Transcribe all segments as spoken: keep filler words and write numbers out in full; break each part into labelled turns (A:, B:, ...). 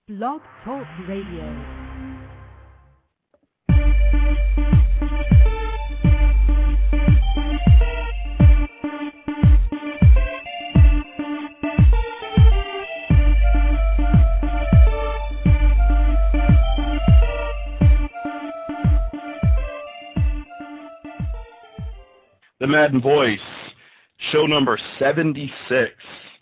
A: Blog Talk Radio.
B: The Madden Voice, show number seventy-six,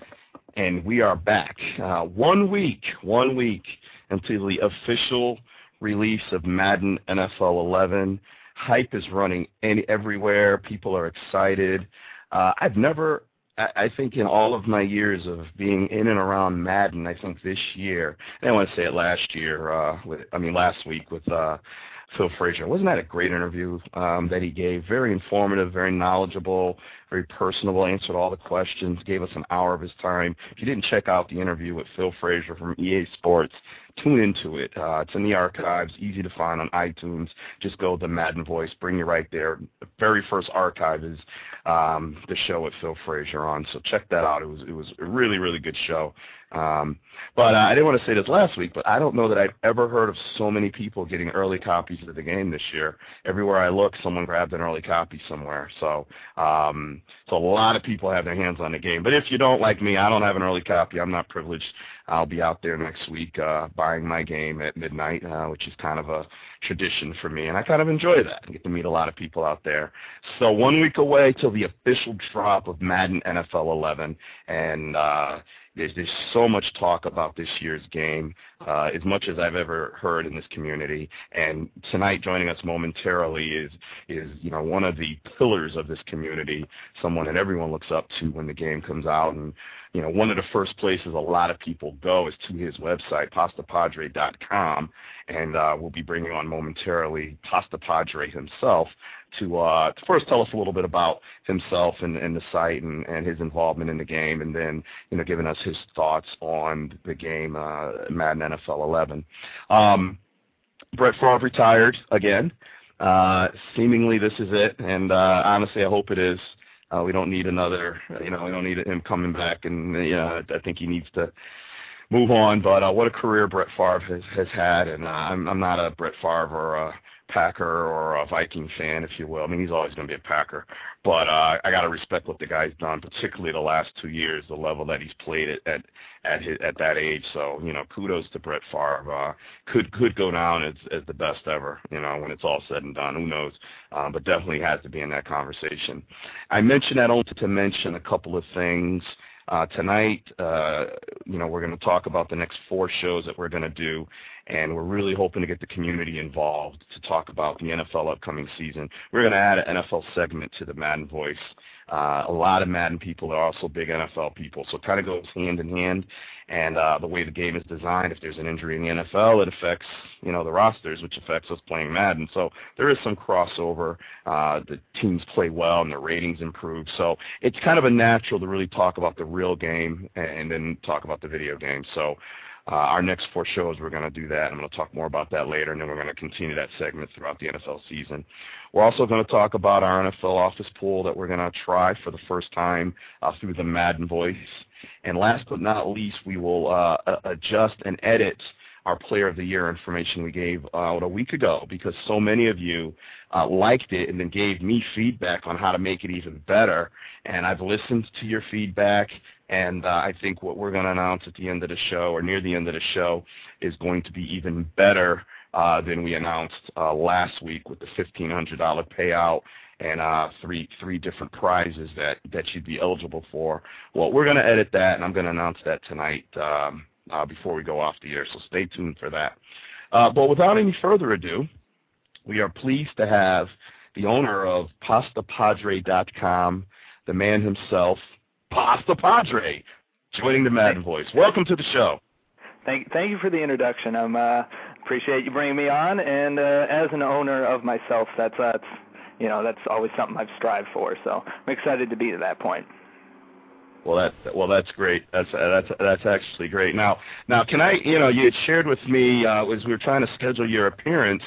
B: and we are back. Uh, one week, one week until the official release of Madden N F L eleven. Hype is running in everywhere. People are excited. Uh, I've never, I, I think in all of my years of being in and around Madden, I think this year, I didn't want to say it last year, uh, with, I mean last week with uh, Phil Frazier. Wasn't that a great interview um, that he gave? Very informative, very knowledgeable, very personable, answered all the questions, gave us an hour of his time. If you didn't check out the interview with Phil Frazier from E A Sports, tune into it. Uh, it's in the archives, easy to find on iTunes. Just go to the Madden Voice, bring you right there. The very first archive is um, the show with Phil Frazier on, so check that out. It was it was a really, really good show. Um, but uh, I didn't want to say this last week, but I don't know that I've ever heard of so many people getting early copies of the game this year. Everywhere I look, someone grabbed an early copy somewhere. So, um, so a lot of people have their hands on the game. But if you don't, like me, I don't have an early copy. I'm not privileged. I'll be out there next week uh, buying my game at midnight, uh, which is kind of a tradition for me, and I kind of enjoy that. I get to meet a lot of people out there. So one week away till the official drop of Madden N F L eleven, and uh, There's, there's so much talk about this year's game, uh, as much as I've ever heard in this community. And tonight, joining us momentarily is, is you know, one of the pillars of this community, someone that everyone looks up to when the game comes out. And, you know, one of the first places a lot of people go is to his website, pasta padre dot com. And uh, we'll be bringing on momentarily Pasta Padre himself to, uh, to first tell us a little bit about himself and, and the site and, and his involvement in the game, and then, you know, giving us his thoughts on the game, uh, Madden N F L eleven. Um, Brett Favre retired again. Uh, seemingly this is it, and uh, honestly, I hope it is. Uh, we don't need another, you know, we don't need him coming back, and, you know, I think he needs to move on, but uh, what a career Brett Favre has, has had, and uh, I'm, I'm not a Brett Favre or a Packer or a Viking fan, if you will. I mean, he's always going to be a Packer, but uh, I got to respect what the guy's done, particularly the last two years, the level that he's played at at at, his, at that age. So, you know, kudos to Brett Favre. Uh, could could go down as, as the best ever, you know, when it's all said and done. Who knows? Um, but definitely has to be in that conversation. I mentioned that only to mention a couple of things. Uh, tonight, uh, you know, we're going to talk about the next four shows that we're going to do, and we're really hoping to get the community involved to talk about the N F L upcoming season. We're going to add an N F L segment to the Madden Voice. Uh, a lot of Madden people are also big N F L people, so it kind of goes hand in hand. And uh, the way the game is designed, if there's an injury in the N F L, it affects, you know, the rosters, which affects us playing Madden. So there is some crossover. Uh, the teams play well and the ratings improve. So it's kind of a natural to really talk about the real game and then talk about the video game. So uh, our next four shows, we're going to do that. I'm going to talk more about that later, and then we're going to continue that segment throughout the N F L season. We're also going to talk about our N F L office pool that we're going to try for the first time uh, through the Madden Voice. And last but not least, we will uh, adjust and edit our Player of the Year information we gave out a week ago, because so many of you uh, liked it and then gave me feedback on how to make it even better. And I've listened to your feedback, and uh, I think what we're going to announce at the end of the show, or near the end of the show, is going to be even better uh, than we announced uh, last week with the fifteen hundred dollars payout and uh, three three different prizes that, that you'd be eligible for. Well, we're going to edit that, and I'm going to announce that tonight um, uh, before we go off the air, so stay tuned for that. Uh, but without any further ado, we are pleased to have the owner of pasta padre dot com, the man himself, Pasta Padre, joining the Madden Voice. Welcome to the show.
C: Thank, thank you for the introduction. I um, uh, appreciate you bringing me on, and uh, as an owner of myself, that's that's you know that's always something I've strived for. So I'm excited to be to that point.
B: Well, that's well, that's great. That's that's that's actually great. Now, now, can I? You know, you had shared with me uh, as we were trying to schedule your appearance.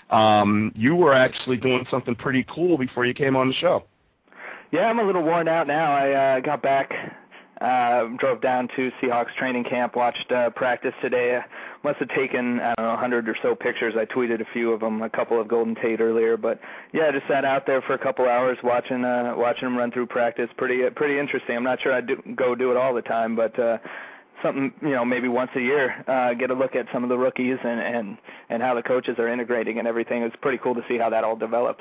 B: Um, you were actually doing something pretty cool before you came on the show.
C: Yeah, I'm a little worn out now. I uh, got back, uh, drove down to Seahawks training camp, watched uh, practice today. must have taken, I don't know, a hundred or so pictures. I tweeted a few of them, a couple of Golden Tate earlier. But, yeah, I just sat out there for a couple hours watching uh, watching them run through practice. Pretty uh, pretty interesting. I'm not sure I'd do, go do it all the time, but uh, something, you know, maybe once a year, uh, get a look at some of the rookies and, and, and how the coaches are integrating and everything. It's pretty cool to see how that all develops.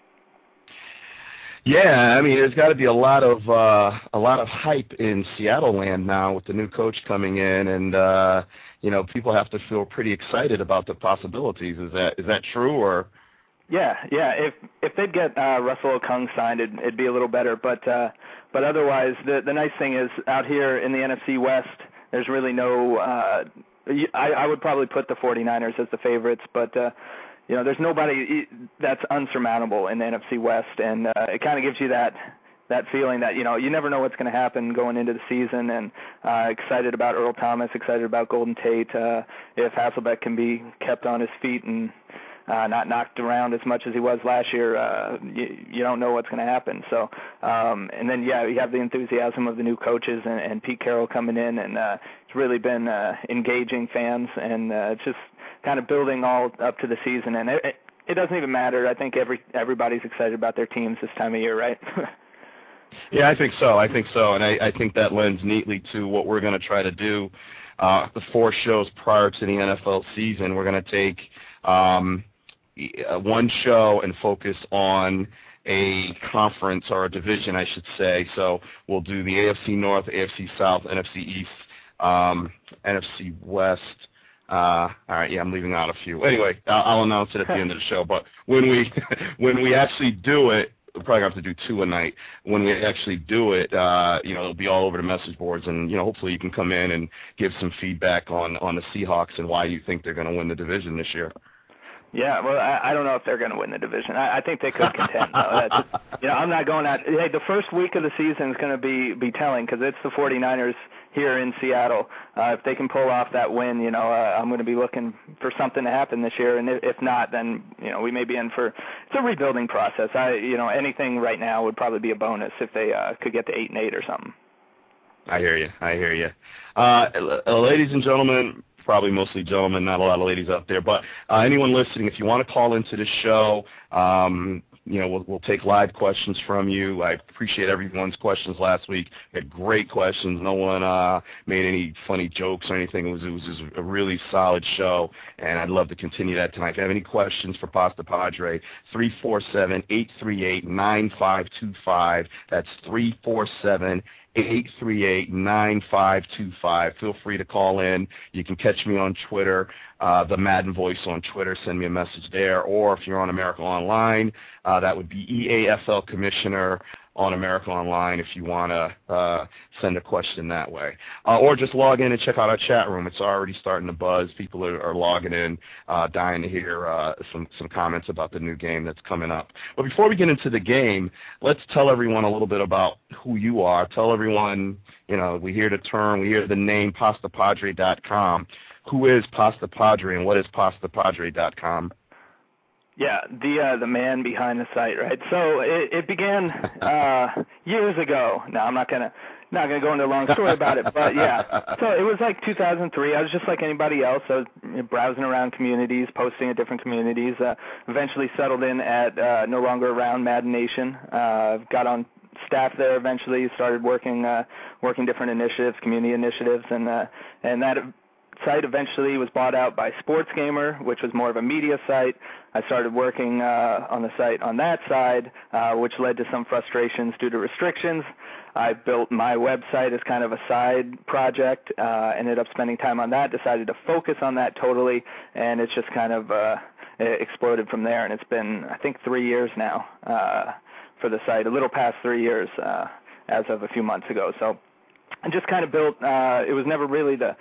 B: Yeah, I mean, there's got to be a lot of uh, a lot of hype in Seattle land now with the new coach coming in, and uh, you know, people have to feel pretty excited about the possibilities. Is that is that true, or?
C: Yeah, yeah. If if they'd get uh, Russell Okung signed, it'd, it'd be a little better. But uh, but otherwise, the the nice thing is out here in the N F C West, there's really no. Uh, I, I would probably put the 49ers as the favorites, but. Uh, You know, there's nobody that's unsurmountable in the N F C West, and uh, it kind of gives you that that feeling that, you know, you never know what's going to happen going into the season, and uh, excited about Earl Thomas, excited about Golden Tate. Uh, if Hasselbeck can be kept on his feet and uh, not knocked around as much as he was last year, uh, you, you don't know what's going to happen. So, um, and then, yeah, you have the enthusiasm of the new coaches and, and Pete Carroll coming in, and uh, it's really been uh, engaging fans, and uh, it's just kind of building all up to the season, and it, it doesn't even matter. I think every everybody's excited about their teams this time of year, right?
B: Yeah, I think so. I think so, and I, I think that lends neatly to what we're going to try to do. Uh, the four shows prior to the N F L season, we're going to take um, one show and focus on a conference or a division, I should say. So we'll do the A F C North, A F C South, N F C East, um, N F C West. Uh, all right, yeah, I'm leaving out a few. Anyway, I'll, I'll announce it at the end of the show. But when we when we actually do it, we'll probably have to do two a night. When we actually do it, uh, you know, it'll be all over the message boards, and you know, hopefully you can come in and give some feedback on on the Seahawks and why you think they're going to win the division this year.
C: Yeah, well, I, I don't know if they're going to win the division. I, I think they could contend, though. That's just, you know, I'm not going out. Hey, the first week of the season is going to be be telling because it's the 49ers here in Seattle. Uh, if they can pull off that win, you know, uh, I'm going to be looking for something to happen this year. And if, if not, then you know, we may be in for it's a rebuilding process. I, you know, anything right now would probably be a bonus if they uh, could get to eight and eight or something.
B: I hear you. I hear you, uh, ladies and gentlemen. Probably mostly gentlemen, not a lot of ladies out there. But uh, anyone listening, if you want to call into the show, um, you know, we'll, we'll take live questions from you. I appreciate everyone's questions last week. We had great questions. No one uh, made any funny jokes or anything. It was, it was just a really solid show, and I'd love to continue that tonight. If you have any questions for Pasta Padre, three four seven, eight three eight, nine five two five. That's three four seven, eight three eight, nine five two five. Feel free to call in. You can catch me on Twitter, uh, the Madden Voice on Twitter. Send me a message there. Or if you're on America Online, uh, that would be E A F L Commissioner on America Online if you want to uh, send a question that way. Uh, or just log in and check out our chat room. It's already starting to buzz. People are, are logging in, uh, dying to hear uh, some, some comments about the new game that's coming up. But before we get into the game, let's tell everyone a little bit about who you are. Tell everyone, you know, we hear the term, we hear the name pasta padre dot com. Who is Pasta Padre and what is pasta padre dot com?
C: Yeah, the uh, the man behind the site, right? So it, it began uh, years ago. Now I'm not gonna not gonna go into a long story about it, but yeah. So it was like two thousand three. I was just like anybody else. I was browsing around communities, posting at different communities. Uh, eventually settled in at uh, no longer around Madden Nation. Uh, got on staff there eventually. Started working uh, working different initiatives, community initiatives, and uh, and that. Site eventually was bought out by SportsGamer, which was more of a media site. I started working uh, on the site on that side, uh, which led to some frustrations due to restrictions. I built my website as kind of a side project, uh, ended up spending time on that, decided to focus on that totally, and it's just kind of uh, exploded from there. And it's been, I think, three years now uh, for the site, a little past three years uh, as of a few months ago. So I just kind of built, uh, it was never really the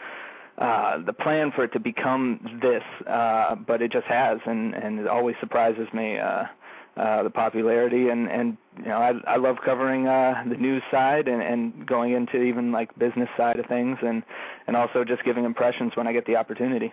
C: Uh, the plan for it to become this, uh, but it just has, and, and it always surprises me, uh, uh, the popularity, and, and you know, I, I love covering uh, the news side and, and going into even like business side of things, and, and also just giving impressions when I get the opportunity.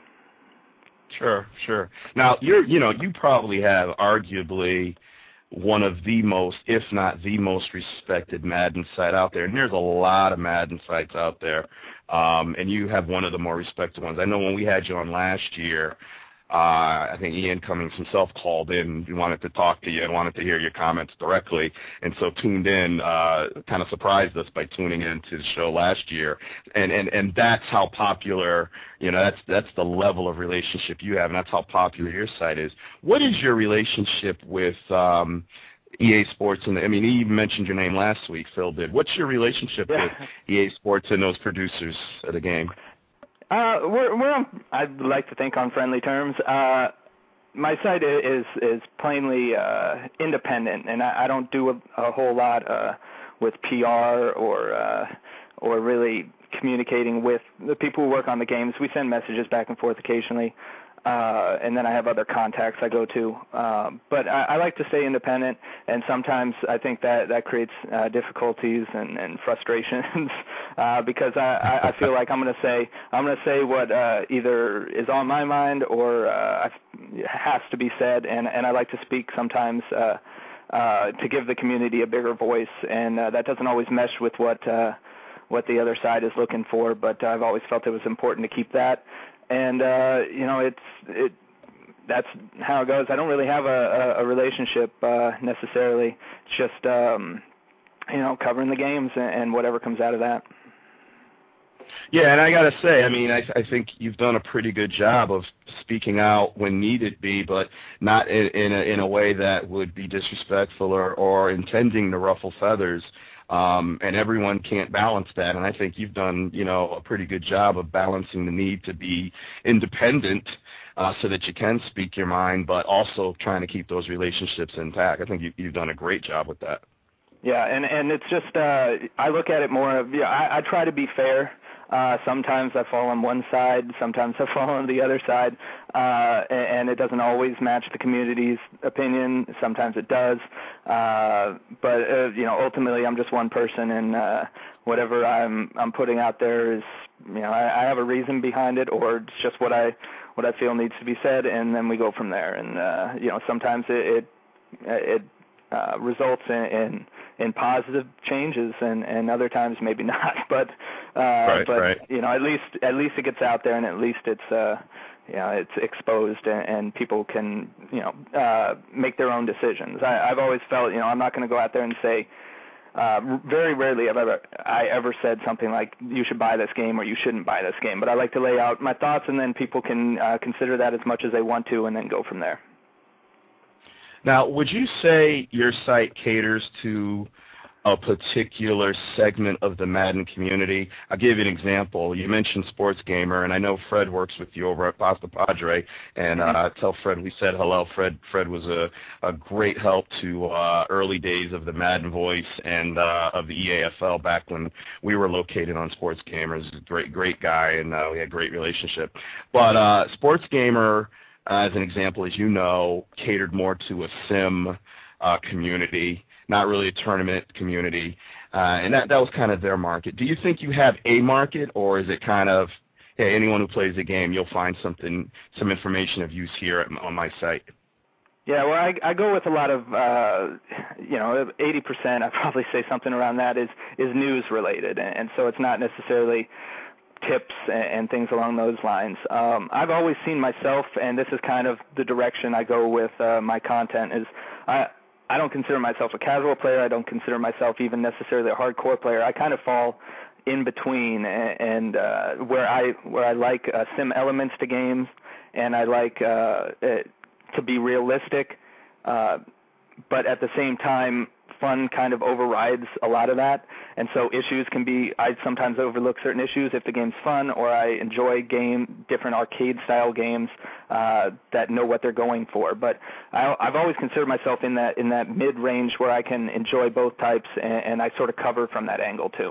B: Sure, sure. Now, you're, you know, you probably have arguably one of the most, if not the most respected Madden site out there. And there's a lot of Madden sites out there. um, and you have one of the more respected ones. I know when we had you on last year, Uh, I think Ian Cummings himself called in and wanted to talk to you and wanted to hear your comments directly, and so tuned in, uh, kind of surprised us by tuning into the show last year, and, and, and that's how popular, you know, that's that's the level of relationship you have, and that's how popular your site is. What is your relationship with um, E A Sports? And I mean, he even mentioned your name last week, Phil did. What's your relationship
C: yeah.
B: with E A Sports and those producers of the game?
C: Uh, we're, we're on, I'd like to think on friendly terms. Uh, my site is is plainly uh, independent, and I, I don't do a, a whole lot uh, with P R or uh, or really communicating with the people who work on the games. We send messages back and forth occasionally, uh, and then I have other contacts I go to. Uh, but I, I like to stay independent, and sometimes I think that that creates uh, difficulties and, and frustrations uh, because I, I feel like I'm going to say I'm going to say what uh, either is on my mind or uh, has to be said, and, and I like to speak sometimes uh, uh, to give the community a bigger voice, and uh, that doesn't always mesh with what uh, what the other side is looking for. But I've always felt it was important to keep that. And, uh, you know, it's, it, that's how it goes. I don't really have a, a, a relationship, uh, necessarily. It's just, um, you know, covering the games and, and whatever comes out of that.
B: Yeah, and I got to say, I mean, I, I think you've done a pretty good job of speaking out when needed be, but not in, in, a, in a way that would be disrespectful or, or intending to ruffle feathers. Um, and everyone can't balance that, and I think you've done, you know, a pretty good job of balancing the need to be independent uh, so that you can speak your mind, but also trying to keep those relationships intact. I think you, you've done a great job with that.
C: Yeah, and, and it's just, uh, I look at it more of, yeah, I, I try to be fair. Uh, sometimes I fall on one side, sometimes I fall on the other side, uh, and, and it doesn't always match the community's opinion. Sometimes it does, uh, but uh, you know, ultimately I'm just one person, and uh, whatever I'm I'm putting out there is, you know, I, I have a reason behind it, or it's just what I what I feel needs to be said, and then we go from there. And uh, you know, sometimes it it, it uh, results in, in in positive changes, and, and other times maybe not. But uh,
B: right,
C: but
B: right.
C: you know, at least at least it gets out there, and at least it's uh, you know, it's exposed, and, and people can, you know, uh, make their own decisions. I, I've always felt, you know, I'm not going to go out there and say. Uh, very rarely have ever I ever said something like you should buy this game or you shouldn't buy this game. But I like to lay out my thoughts, and then people can uh, consider that as much as they want to, and then go from there.
B: Now, would you say your site caters to a particular segment of the Madden community? I'll give you an example. You mentioned Sports Gamer, and I know Fred works with you over at Pasta Padre, and uh, tell Fred we said hello. Fred Fred was a, a great help to uh, early days of the Madden Voice and uh, of the E A F L back when we were located on Sports Gamer. He's a great, great guy, and uh, we had a great relationship. But uh, Sports Gamer, uh, as an example, as you know, catered more to a sim uh, community, not really a tournament community, uh, and that, that was kind of their market. Do you think you have a market, or is it kind of, hey, anyone who plays the game, you'll find something, some information of use here at, on my site?
C: Yeah, well, I, I go with a lot of, uh, you know, eighty percent, I'd probably say something around that is, is news related, and, and so it's not necessarily tips and, and things along those lines. Um, I've always seen myself, and this is kind of the direction I go with uh, my content, is I I don't consider myself a casual player. I don't consider myself even necessarily a hardcore player. I kind of fall in between, and, and uh, where I where I like uh, sim elements to games, and I like uh, it to be realistic, uh, but at the same time, fun kind of overrides a lot of that. And so issues can be, I sometimes overlook certain issues if the game's fun, or I enjoy game different arcade style games uh, that know what they're going for. But I, I've always considered myself in that in that mid range where I can enjoy both types, and, and I sort of cover from that angle too.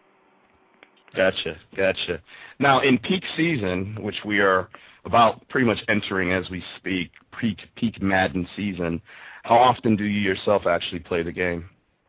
B: Gotcha, gotcha. Now, in peak season, which we are about pretty much entering as we speak, peak peak Madden season, how often do you yourself actually play the game?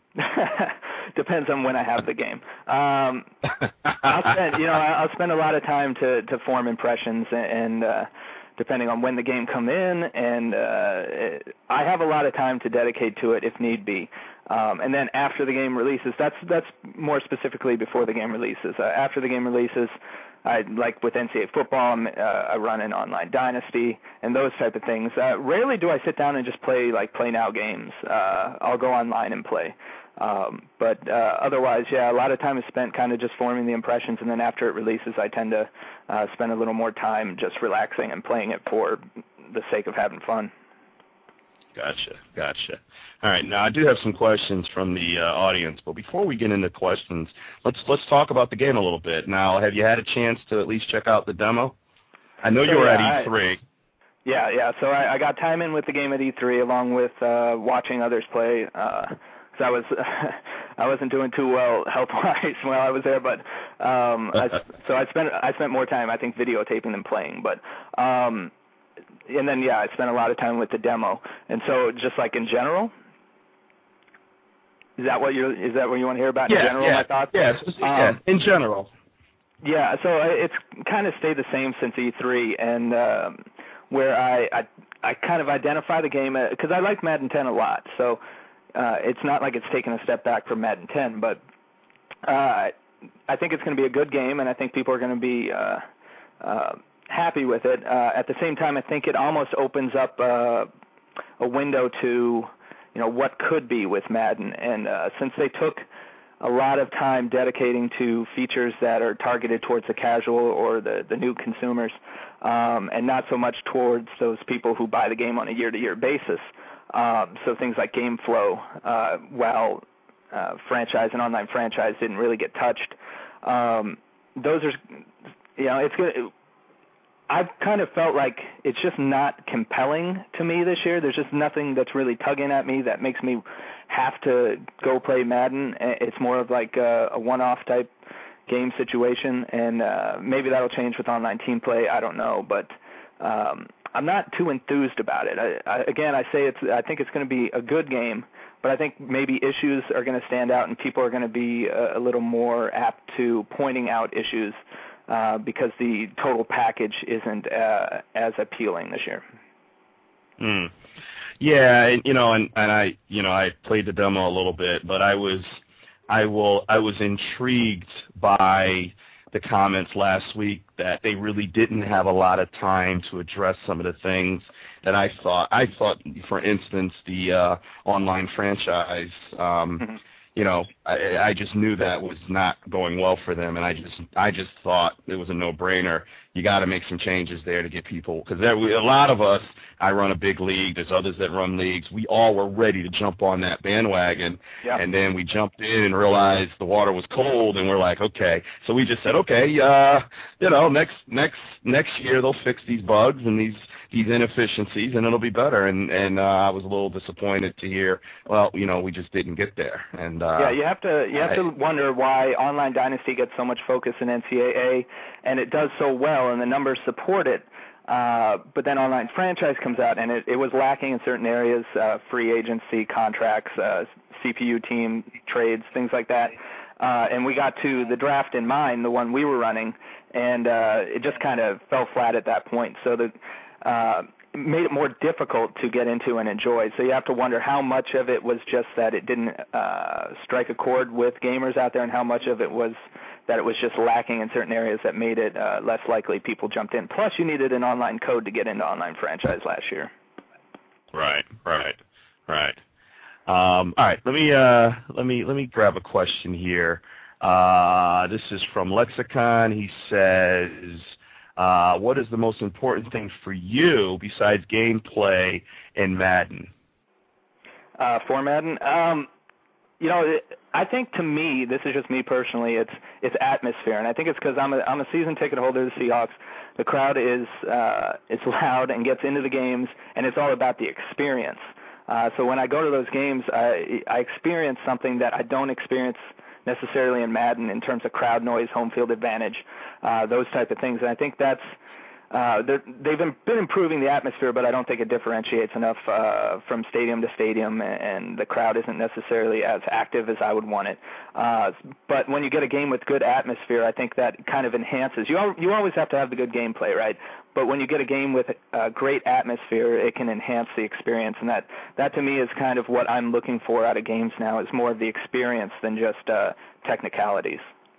C: Depends on when I have the game. Um, I'll spend, you know, I'll spend a lot of time to, to form impressions, and uh, depending on when the game come in, and uh, I have a lot of time to dedicate to it if need be. Um, and then after the game releases, that's that's more specifically before the game releases. Uh, after the game releases, I like with N C double A football, I'm, uh, I run an online dynasty and those type of things. Uh, rarely do I sit down and just play like play now games. Uh, I'll go online and play. Um, but uh, otherwise, yeah, a lot of time is spent kind of just forming the impressions, and then after it releases, I tend to uh, spend a little more time just relaxing and playing it for the sake of having fun.
B: Gotcha, gotcha. All right, now I do have some questions from the uh, audience, but before we get into questions, let's let's talk about the game a little bit. Now, have you had a chance to at least check out the demo? I know so, you were yeah, at E three. I,
C: yeah, yeah. So I, I got time in with the game at E three, along with uh, watching others play. Uh, cause I was I wasn't doing too well health-wise while I was there, but um, I, so I spent I spent more time I think videotaping than playing, but. Um, And then, yeah, I spent a lot of time with the demo. And so just like in general, is that what you is that what you want to hear about
B: yeah,
C: in general,
B: yeah,
C: my thoughts?
B: Yeah, um, yeah, in general.
C: Yeah, so it's kind of stayed the same since E three, and um, where I, I I kind of identify the game, because I like Madden ten a lot. So uh, it's not like it's taken a step back from Madden ten, but uh, I think it's going to be a good game, and I think people are going to be uh, uh, happy with it. Uh, at the same time, I think it almost opens up uh, a window to, you know, what could be with Madden. And uh, since they took a lot of time dedicating to features that are targeted towards the casual or the, the new consumers, um, and not so much towards those people who buy the game on a year-to-year basis. Um, so things like game flow, uh, while uh, franchise and online franchise didn't really get touched. Um, those are, you know, it's good. I've kind of felt like it's just not compelling to me this year. There's just nothing that's really tugging at me that makes me have to go play Madden. It's more of like a, a one-off type game situation, and uh, maybe that'll change with online team play. I don't know, but um, I'm not too enthused about it. I, I, again, I say it's. I think it's going to be a good game, but I think maybe issues are going to stand out, and people are going to be a, a little more apt to pointing out issues. Uh, because the total package isn't uh, as appealing this year.
B: Mm. Yeah, and, you know, and, and I, you know, I played the demo a little bit, but I was, I will, I was intrigued by the comments last week that they really didn't have a lot of time to address some of the things that I thought. I thought, for instance, the uh, online franchise. Um, mm-hmm. You know, I, I just knew that was not going well for them, and I just, I just thought it was a no-brainer. You got to make some changes there to get people, because a lot of us. I run a big league. There's others that run leagues. We all were ready to jump on that bandwagon, yep. And then we jumped in and realized the water was cold, and we're like, okay. So we just said, okay, uh, you know, next, next, next year they'll fix these bugs and these, these inefficiencies, and it'll be better. And and uh, I was a little disappointed to hear, well, you know, we just didn't get there. And uh,
C: yeah, you have to, you have I, to wonder why Online Dynasty gets so much focus in N C double A, and it does so well, and the numbers support it. Uh, but then Online Franchise comes out, and it, it was lacking in certain areas, uh, free agency, contracts, uh, C P U team, trades, things like that. Uh, and we got to the draft in mind, the one we were running, and uh, it just kind of fell flat at that point. So the uh, it made it more difficult to get into and enjoy. So you have to wonder how much of it was just that it didn't uh, strike a chord with gamers out there, and how much of it was that it was just lacking in certain areas that made it uh, less likely people jumped in. Plus, you needed an online code to get into Online Franchise last year.
B: Right, right, right. Um, all right, let me uh, let me let me grab a question here. Uh, this is from Lexicon. He says, uh, "What is the most important thing for you besides gameplay in Madden?"
C: Uh, for Madden. Um, You know, I think to me, this is just me personally, it's it's atmosphere, and I think it's because I'm a I'm a season ticket holder of the Seahawks. The crowd is uh, it's loud and gets into the games, and it's all about the experience. Uh, so when I go to those games, I I experience something that I don't experience necessarily in Madden in terms of crowd noise, home field advantage, uh, those type of things. And I think that's Uh, they've been improving the atmosphere, but I don't think it differentiates enough uh, from stadium to stadium, and the crowd isn't necessarily as active as I would want it. Uh, but when you get a game with good atmosphere, I think that kind of enhances. You al- you always have to have the good gameplay, right? but when you get a game with a great atmosphere, it can enhance the experience, and that, that to me is kind of what I'm looking for out of games now, is more of the experience than just uh, technicalities.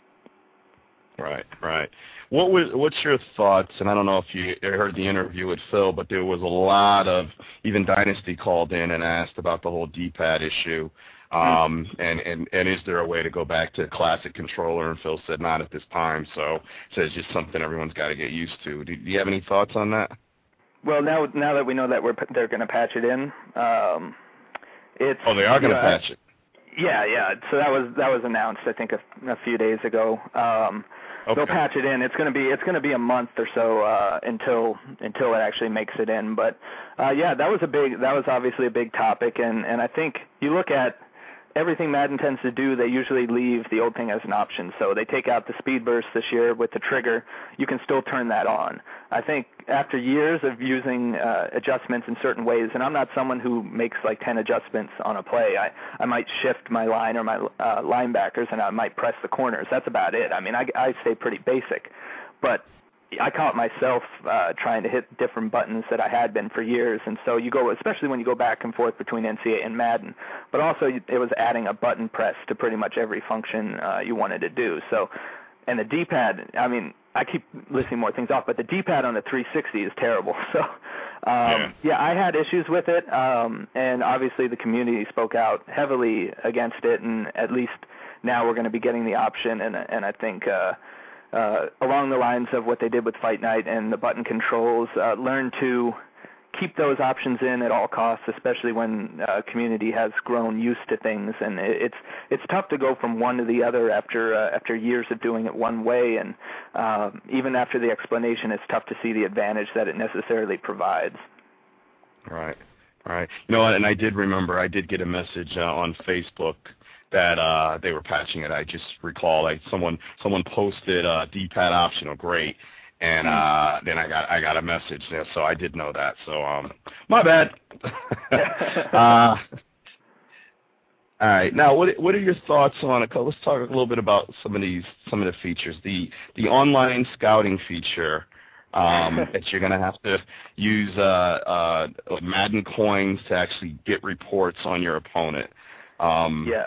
B: Right, right. What was what's your thoughts? And I don't know if you heard the interview with Phil, but there was a lot of, even Dynasty called in and asked about the whole D-pad issue. Um, and, and, and is there a way to go back to classic controller? And Phil said not at this time. So, so it's just something everyone's got to get used to. Do, do you have any thoughts on that?
C: Well, now now that we know that we're they're going to patch it in, um, it's
B: oh, they are going to patch it.
C: Yeah, yeah. So that was that was announced, I think, a, a few days ago. Um, okay. They'll patch it in. It's going to be it's going to be a month or so uh, until until it actually makes it in. But uh, yeah, that was a big that was obviously a big topic, and and I think you look at everything Madden tends to do, they usually leave the old thing as an option. So they take out the speed burst this year with the trigger. You can still turn that on. I think after years of using uh, adjustments in certain ways, and I'm not someone who makes like ten adjustments on a play. I, I might shift my line or my uh, linebackers, and I might press the corners. That's about it. I mean, I, I stay pretty basic. But I caught myself uh, trying to hit different buttons that I had been for years, and so you go, especially when you go back and forth between N C A A and Madden, but also it was adding a button press to pretty much every function uh, you wanted to do. So, and the D-pad, I mean, I keep listing more things off, but the D-pad on the three sixty is terrible. So, um, yeah. yeah, I had issues with it, um, and obviously the community spoke out heavily against it, and at least now we're going to be getting the option, and and I think. Uh, Uh, along the lines of what they did with Fight Night and the button controls, uh, learn to keep those options in at all costs, especially when uh, community has grown used to things. And it's it's tough to go from one to the other after uh, after years of doing it one way. And uh, even after the explanation, it's tough to see the advantage that it necessarily provides.
B: Right, right. You know what? And I did remember, I did get a message uh, on Facebook that uh, they were patching it. I just recall like someone someone posted uh, D-pad optional, great, and uh, then I got I got a message there, so I did know that. So um, my bad. uh, all right, now what what are your thoughts on it? Let's talk a little bit about some of these some of the features. The the online scouting feature. Um, that you're going to have to use uh, uh, Madden coins to actually get reports on your opponent. Um,
C: yeah.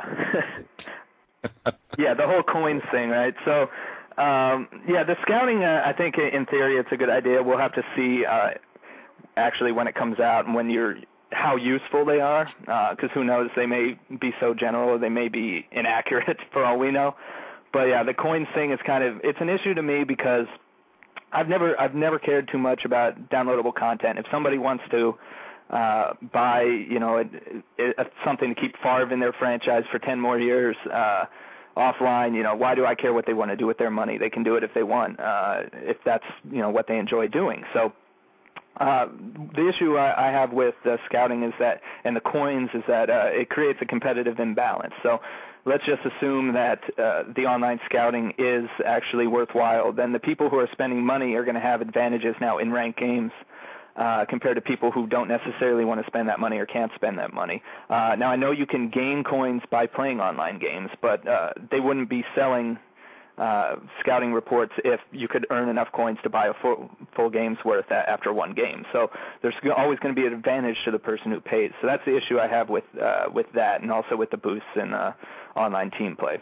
C: yeah, the whole coins thing, right? So, um, yeah, the scouting, uh, I think in theory it's a good idea. We'll have to see uh, actually when it comes out and when you're how useful they are, because uh, who knows, they may be so general or they may be inaccurate for all we know. But yeah, the coins thing is kind of, it's an issue to me because I've never I've never cared too much about downloadable content. If somebody wants to uh, buy, you know, it, it, something to keep Favre in their franchise for ten more years uh, offline, you know, why do I care what they want to do with their money? They can do it if they want, uh, if that's, you know, what they enjoy doing. So uh, the issue I, I have with uh, scouting is that, and the coins, is that uh, it creates a competitive imbalance. So let's just assume that uh, the online scouting is actually worthwhile. Then the people who are spending money are going to have advantages now in ranked games uh, compared to people who don't necessarily want to spend that money or can't spend that money. Uh, now, I know you can gain coins by playing online games, but uh, they wouldn't be selling uh, scouting reports if you could earn enough coins to buy a full, full game's worth after one game. So there's always going to be an advantage to the person who pays. So that's the issue I have with uh, with that, and also with the boosts in uh, online team play.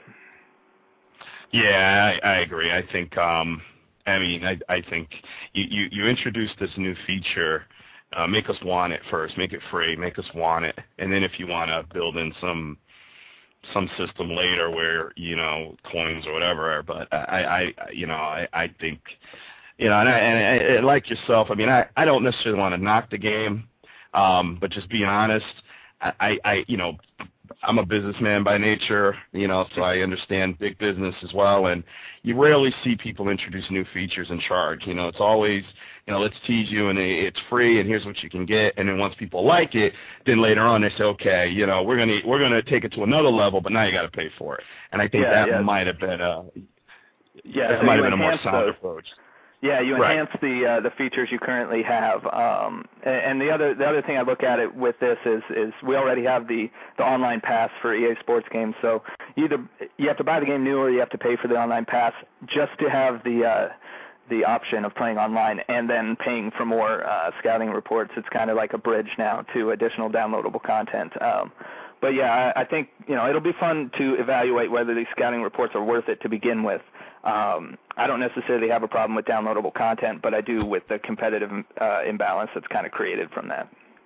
B: Yeah, I, I agree. I think, um, I mean, I, I think you, you, you introduced this new feature. Uh, make us want it first. Make it free. Make us want it. And then if you want to build in some some system later where, you know, coins or whatever. But I, I you know, I, I think, you know, and, I, and I, like yourself, I mean, I, I don't necessarily want to knock the game, um, but just being honest, I, I, you know, I'm a businessman by nature, you know, so I understand big business as well, and you rarely see people introduce new features and charge. You know, it's always, you know, let's tease you, and it's free, and here's what you can get. And then once people like it, then later on they say, okay, you know, we're gonna we're gonna take it to another level, but now you got to pay for it. And I think
C: yeah,
B: that
C: yeah.
B: might have been a
C: yeah,
B: that
C: so
B: might have been a more sound
C: those.
B: approach.
C: Yeah, you
B: Right.
C: enhance the uh, the features you currently have, um, and, and the other the other thing I look at it with this is is we already have the, the online pass for E A Sports games. So either you have to buy the game new or you have to pay for the online pass just to have the uh, the option of playing online and then paying for more uh, scouting reports. It's kind of like a bridge now to additional downloadable content. Um, but yeah, I, I think you know it'll be fun to evaluate whether these scouting reports are worth it to begin with. Um, I don't necessarily have a problem with downloadable content, but I do with the competitive uh, imbalance that's kind of created from that.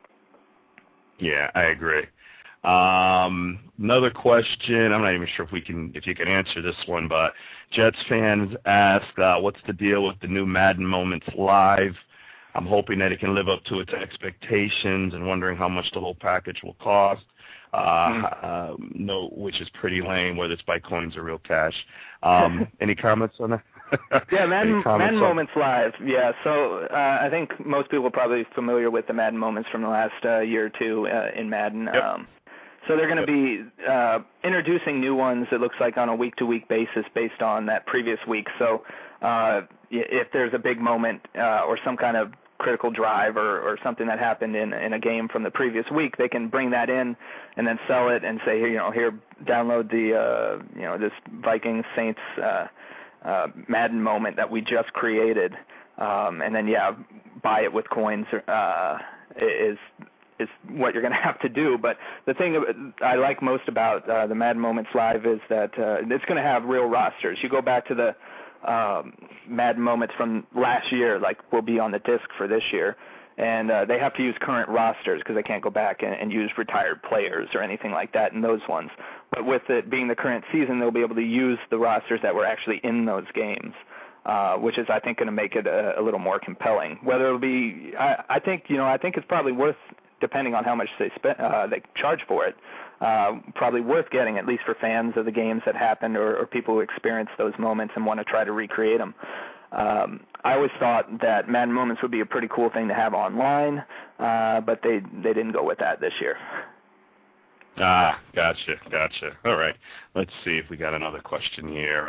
B: Yeah, I agree. Um, another question. I'm not even sure if we can, if you can answer this one, but Jets fans ask, uh, what's the deal with the new Madden Moments Live? I'm hoping that it can live up to its expectations and wondering how much the whole package will cost. Uh, mm. uh, no, which is pretty lame, whether it's by coins or real cash. Um, any comments on that?
C: Yeah, Madden, Madden Moments Live. Yeah, so uh, I think most people are probably familiar with the Madden Moments from the last uh, year or two uh, in Madden.
B: Yep.
C: Um, so they're going to be uh, introducing new ones, it looks like, on a week-to-week basis based on that previous week. So uh, if there's a big moment uh, or some kind of critical drive or, or something that happened in, in a game from the previous week, they can bring that in and then sell it and say, you know, here, download the, uh, you know, this Vikings Saints uh, uh, Madden moment that we just created, um, and then yeah, buy it with coins uh, is is what you're going to have to do. But the thing I like most about uh, the Madden Moments Live is that uh, it's going to have real rosters. You go back to the um, Madden Moments from last year, like will be on the disc for this year, and uh, they have to use current rosters because they can't go back and, and use retired players or anything like that in those ones. But with it being the current season, they'll be able to use the rosters that were actually in those games, uh, which is, I think, going to make it a, a little more compelling. Whether it'll be, I, I think, you know, I think it's probably worth, depending on how much they spend, uh, they charge for it, uh, probably worth getting, at least for fans of the games that happened or, or people who experience those moments and want to try to recreate them. Um, I always thought that Madden Moments would be a pretty cool thing to have online, uh, but they they didn't go with that this year.
B: Ah, gotcha, gotcha. All right, let's see if we got another question here.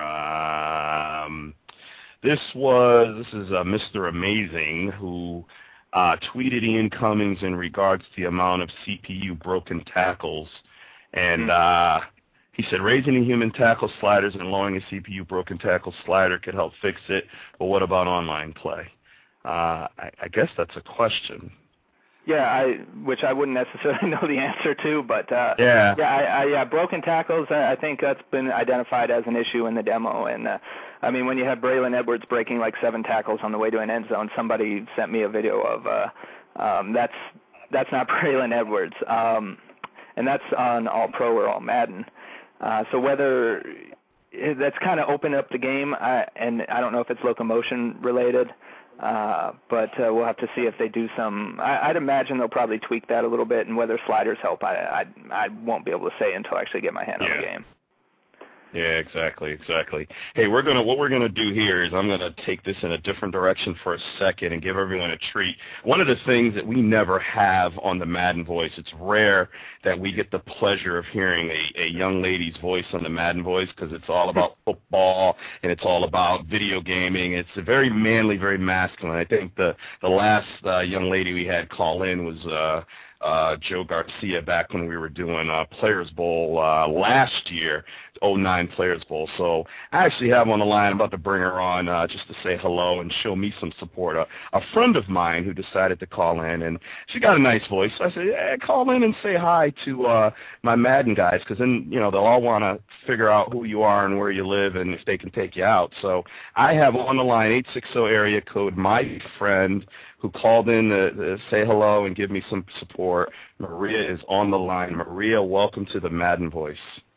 B: Um, this was this is uh, Mister Amazing who uh, tweeted Ian Cummings in regards to the amount of C P U broken tackles, and uh, he said raising the human tackle sliders and lowering a C P U broken tackle slider could help fix it, but what about online play? Uh, I, I guess that's a question.
C: Yeah, I which I wouldn't necessarily know the answer to, but uh,
B: yeah,
C: yeah, I, I, yeah, broken tackles. I, I think that's been identified as an issue in the demo, and uh, I mean when you have Braylon Edwards breaking like seven tackles on the way to an end zone, somebody sent me a video of uh, um, that's that's not Braylon Edwards, um, and that's on All Pro or All Madden. Uh, so whether that's kind of opened up the game, I, and I don't know if it's locomotion related. Uh, but uh, we'll have to see if they do some. I, I'd imagine they'll probably tweak that a little bit, and whether sliders help, I I, I won't be able to say until I actually get my hand
B: yeah.
C: on the game.
B: Yeah, exactly, exactly. Hey, we're gonna what we're gonna do here is I'm gonna take this in a different direction for a second and give everyone a treat. One of the things that we never have on the Madden Voice, it's rare that we get the pleasure of hearing a, a young lady's voice on the Madden Voice because it's all about football and it's all about video gaming. It's a very manly, very masculine. I think the the last uh, young lady we had call in was uh, uh, Joe Garcia back when we were doing uh, Players Bowl uh, last year. oh nine Players Bowl. So I actually have on the line. I'm about to bring her on uh, just to say hello and show me some support. A, a friend of mine who decided to call in, and she got a nice voice. So I said, yeah, call in and say hi to uh, my Madden guys, because then, you know, they'll all want to figure out who you are and where you live and if they can take you out. So I have on the line eight six zero area code my friend who called in to, to say hello and give me some support. Maria is on the line. Maria, welcome to the Madden Voice.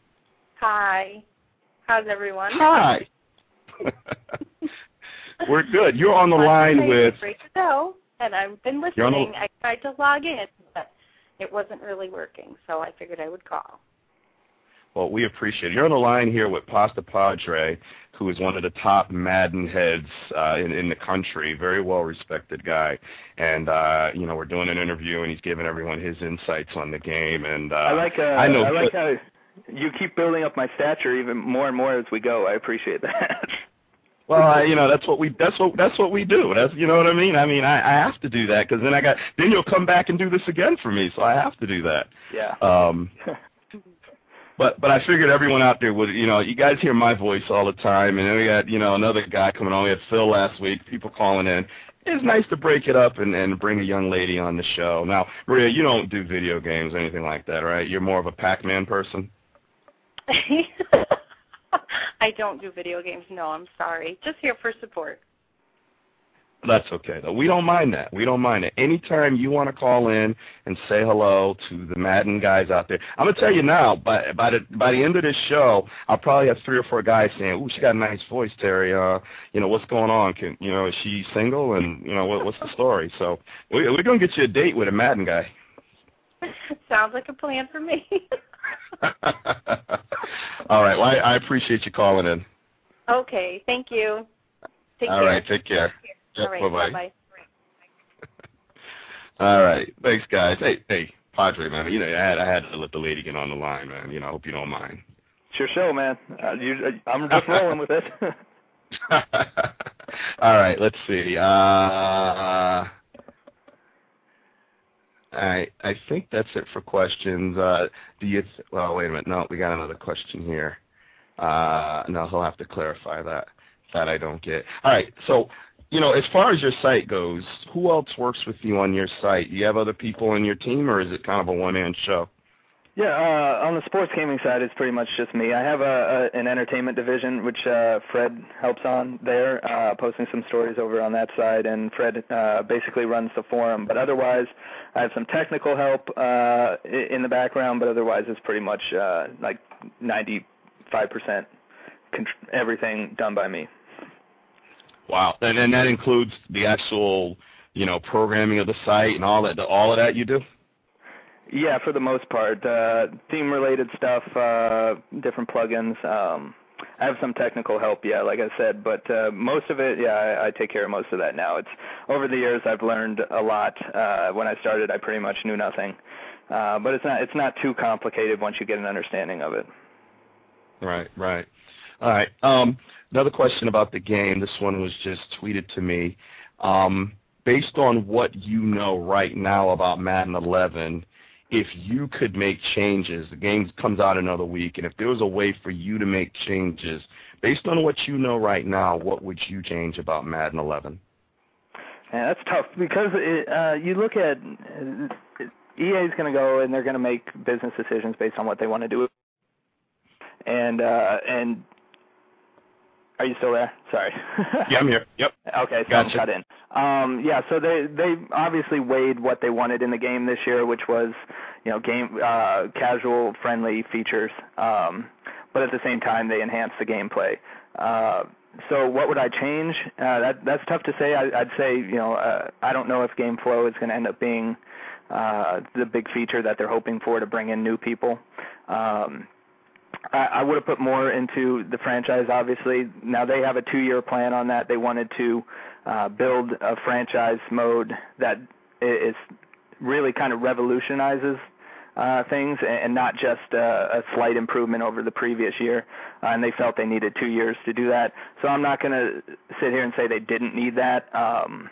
D: Hi. How's everyone?
B: Hi. We're good. You're on the line with...
D: Great to go, and I've been listening. The... I tried to log in, but it wasn't really working, so I figured I would call.
B: Well, we appreciate it. You're on the line here with Pasta Padre, who is one of the top Madden heads uh, in, in the country, very well-respected guy. And, uh, you know, we're doing an interview, and he's giving everyone his insights on the game. And uh,
C: I like, uh,
B: I know,
C: I like how you keep building up my stature even more and more as we go. I appreciate that.
B: Well, I, you know, that's what we that's what that's what we do. That's you know what I mean. I mean, I, I have to do that because then I got then you'll come back and do this again for me. So I have to do that.
C: Yeah.
B: Um, but but I figured everyone out there would, you know, you guys hear my voice all the time, and then we got, you know, another guy coming on. We had Phil last week, people calling in. It's nice to break it up and, and bring a young lady on the show. Now, Maria, you don't do video games or anything like that, right? You're more of a Pac-Man person?
D: I don't do video games, no, I'm sorry. Just here for support.
B: That's okay, though. We don't mind that. We don't mind it. Anytime you want to call in and say hello to the Madden guys out there, I'm going to tell you now, by, by, the, by the end of this show, I'll probably have three or four guys saying, ooh, she got a nice voice, Terry. Uh, you know, what's going on? Can, you know, is she single? And, you know, what, what's the story? So we, we're going to get you a date with a Madden guy.
D: Sounds like a plan for me.
B: All right. Well, I, I appreciate you calling in.
D: Okay. Thank you. Take
B: All
D: care.
B: right. Take care. Yep,
D: All right.
B: bye-bye.
D: Bye-bye.
B: All right. Thanks, guys. Hey, hey, Padre, man. You know, I had I had to let the lady get on the line, man. You know, I hope you don't mind.
C: It's your show, man. Uh, you, I'm just rolling with it.
B: All right. Let's see. Uh, I I think that's it for questions. Uh, do you? Th- well, wait a minute. No, we got another question here. Uh, no, he'll have to clarify that. That I don't get. All right. So, you know, as far as your site goes, who else works with you on your site? Do you have other people on your team, or is it kind of a one-man show?
C: Yeah, uh, on the sports gaming side, it's pretty much just me. I have a, a an entertainment division, which uh, Fred helps on there, uh, posting some stories over on that side, and Fred uh, basically runs the forum. But otherwise, I have some technical help uh, in the background, but otherwise it's pretty much uh, like ninety-five percent everything done by me.
B: Wow, and and that includes the actual, you know, programming of the site and all that. All of that you do?
C: Yeah, for the most part, uh, theme-related stuff, uh, different plugins. Um, I have some technical help, yeah, like I said, but uh, most of it, yeah, I, I take care of most of that now. It's over the years I've learned a lot. Uh, when I started, I pretty much knew nothing, uh, but it's not it's not too complicated once you get an understanding of it.
B: Right, right. All right. Um, another question about the game. This one was just tweeted to me. Um, based on what you know right now about Madden eleven, if you could make changes, the game comes out another week, and if there was a way for you to make changes, based on what you know right now, what would you change about Madden eleven?
C: Yeah, that's tough because it, uh, you look at uh, E A is going to go and they're going to make business decisions based on what they want to do, and uh, and. Are you still there? Sorry.
B: Yeah, I'm here. Yep.
C: Okay, so
B: gotcha.
C: I'm cut in. Um, yeah, so they they obviously weighed what they wanted in the game this year, which was, you know, game uh, casual friendly features, um, but at the same time they enhanced the gameplay. Uh, so what would I change? Uh, that that's tough to say. I, I'd say, you know, uh, I don't know if game flow is going to end up being uh, the big feature that they're hoping for to bring in new people. Um, I would have put more into the franchise, obviously. Now they have a two-year plan on that. They wanted to uh, build a franchise mode that is really kind of revolutionizes uh, things and not just uh, a slight improvement over the previous year. Uh, and they felt they needed two years to do that. So I'm not going to sit here and say they didn't need that. Um,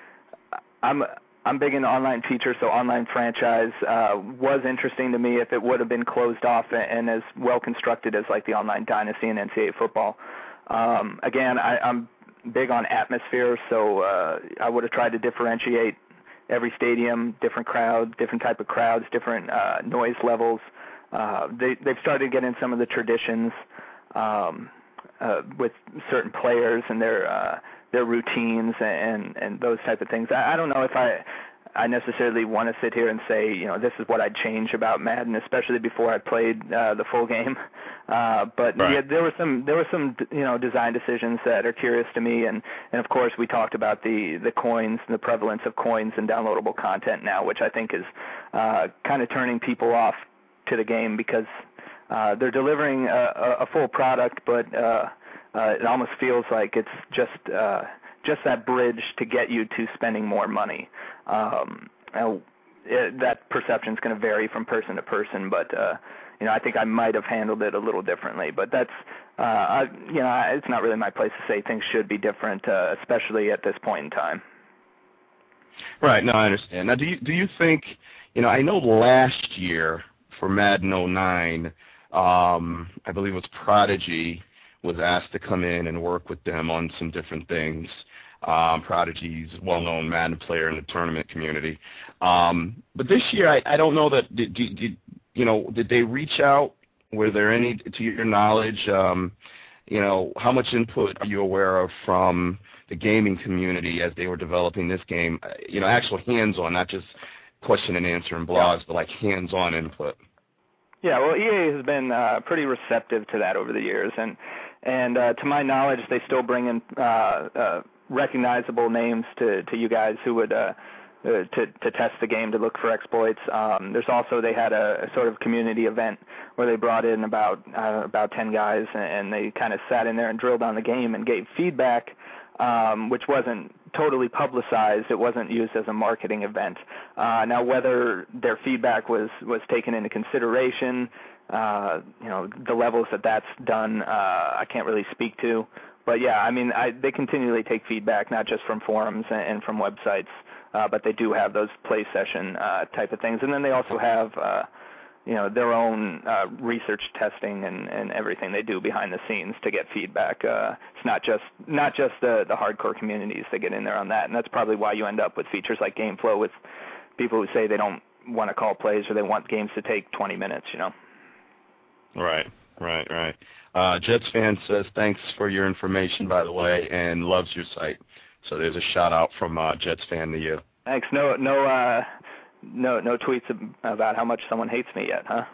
C: I'm I'm big into online features, so online franchise uh, was interesting to me if it would have been closed off and as well constructed as like the online dynasty and N C double A football. Um, again, I, I'm big on atmosphere, so uh, I would have tried to differentiate every stadium, different crowd, different type of crowds, different uh, noise levels. Uh, they, they've started to get in some of the traditions um, uh, with certain players and their uh, their routines and, and those type of things. I, I don't know if I I necessarily want to sit here and say, you know, this is what I'd change about Madden, especially before I played uh, the full game. Uh, but
B: right.
C: yeah, there were some there were some you know design decisions that are curious to me, and, and of course we talked about the the coins, the prevalence of coins and downloadable content now, which I think is uh, kind of turning people off to the game because uh, they're delivering a, a full product, but uh, Uh, it almost feels like it's just uh, just that bridge to get you to spending more money. Um, it, that perception is going to vary from person to person, but uh, you know I think I might have handled it a little differently. But that's uh, I, you know it's not really my place to say things should be different, uh, especially at this point in time.
B: Right. No, I understand. Now, do you do you think you know? I know last year for Madden oh nine. um, I believe it was Prodigy, was asked to come in and work with them on some different things. Um, Prodigy's a well-known Madden player in the tournament community. Um, but this year, I, I don't know that, did, did, you know, did they reach out? Were there any, to your knowledge, um, you know, how much input are you aware of from the gaming community as they were developing this game? You know, actual hands-on, not just question and answer and blogs, but like hands-on input.
C: Yeah, well, E A has been uh, pretty receptive to that over the years, and and uh, to my knowledge, they still bring in uh, uh, recognizable names to, to you guys who would uh, uh, to to test the game to look for exploits. Um, there's also they had a, a sort of community event where they brought in about uh, about ten guys, and, and they kind of sat in there and drilled on the game and gave feedback, um, which wasn't totally publicized. It wasn't used as a marketing event. Uh, now, whether their feedback was, was taken into consideration, uh, you know, the levels that that's done, uh, I can't really speak to. But yeah, I mean, I, they continually take feedback, not just from forums and, and from websites, uh, but they do have those play session uh, type of things. And then they also have, uh, you know, their own uh, research testing and, and everything they do behind the scenes to get feedback. Uh, it's not just not just the, the hardcore communities that get in there on that, and that's probably why you end up with features like GameFlow with people who say they don't want to call plays or they want games to take twenty minutes, you know.
B: Right, right, right. Uh, Jets fan says, thanks for your information, by the way, and loves your site. So there's a shout-out from uh, Jets fan to you.
C: Thanks. No, no, uh, no, no tweets about how much someone hates me yet, huh?